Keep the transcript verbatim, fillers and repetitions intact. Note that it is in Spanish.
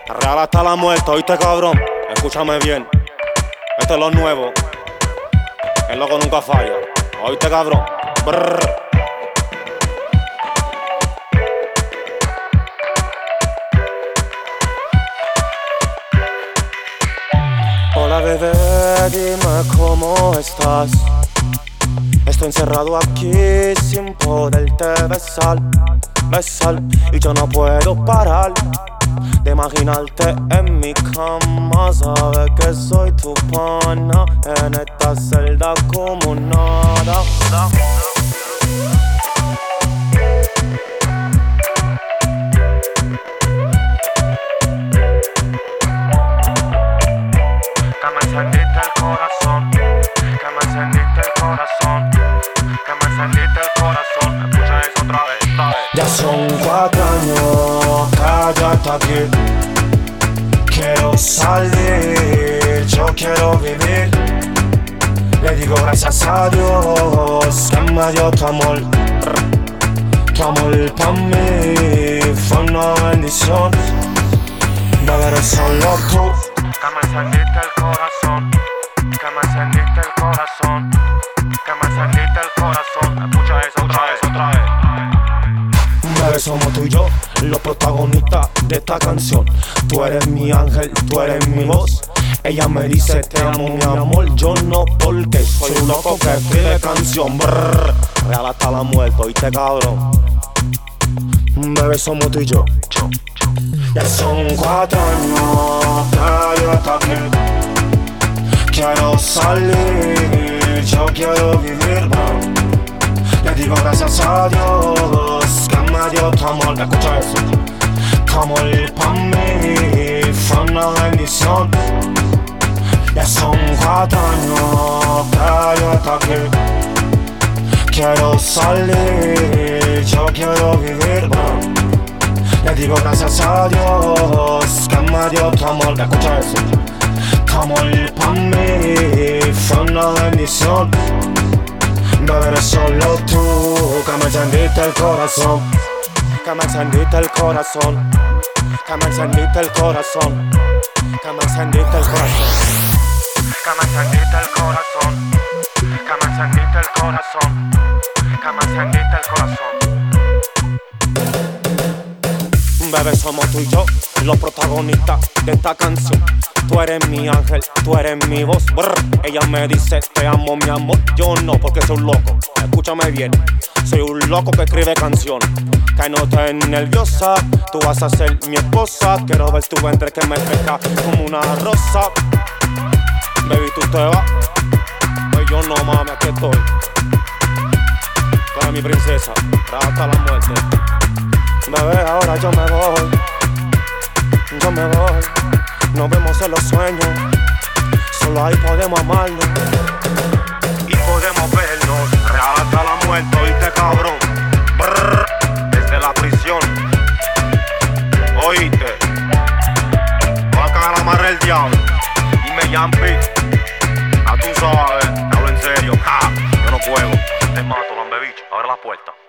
Real hasta la muerte, ¿oíste, cabrón? Escúchame bien. Esto es lo nuevo. El loco nunca falla. ¿Oíste, cabrón? Brrr. Hola bebé, dime cómo estás. Estoy encerrado aquí sin poderte besar, besar. Y yo no puedo parar de imaginarte en mi cama. Sabes que soy tu pana en esta celda como nada. Que me encendiste el corazón, que me encendiste el corazón, que me encendiste el corazón. Escucha eso otra vez, otra vez. Ya son cuatro años que ya está aquí. Quiero salir, yo quiero vivir. Le digo gracias a Dios que me dio tu amor. Tu amor pa' mí fue una bendición. Bebé, eres solo tú. Que me encendiste el corazón, que me encendiste el corazón, que me encendiste el corazón. Escucha eso otra vez, otra vez. Bebé, somos tú y yo, los protagonistas de esta canción. Tú eres mi ángel, tú eres mi voz. Ella me dice te amo mi amor. Yo no, porque soy un loco que escribe canción. Brrr. Real hasta la muerte, ¿oíste, cabrón? Bebé, somos tú y yo. Ya son cuatro años que yo estoy aquí. Quiero salir, yo quiero vivir, bro. Le digo gracias a Dios que me dio tu amor. Escucha eso. Tu amor pa' mí fue una bendición. Ya son cuatro años que yo estoy aquí. Quiero salir, yo quiero vivir, bro. Le digo gracias a Dios que me dio tu amor. Escucha eso. Tu amor pa' mí fue una bendición. Bebé, eres solo tú que me encendiste el corazón. Que me encendiste el corazón. Que me encendiste el corazón. Que me encendiste el corazón. Que me encendiste el corazón, que me encendiste el corazón, que me encendiste el corazón. Bebé, somos tú y yo, los protagonistas de esta canción. Tú eres mi ángel, tú eres mi voz. Brr. Ella me dice te amo mi amor. Yo no, porque soy un loco. Escúchame bien, soy un loco que escribe canciones. Que no estés nerviosa, tú vas a ser mi esposa. Quiero ver tu vientre que me pesca como una rosa. Baby, tú te vas, pues yo no, mami, aquí estoy. Tú eres mi princesa, hasta la muerte. Bebé, ahora yo me voy, yo me voy. Nos vemos en los sueños, solo ahí podemos amarnos Y podemos vernos real hasta la muerte, ¿oíste, cabrón? Brrr, desde la prisión, ¿oíste? Voy a cagar amarre el diablo y me llampé. A tú sabes, hablo en serio, ja, yo no juego. Te mato, lambebicho, abre la puerta.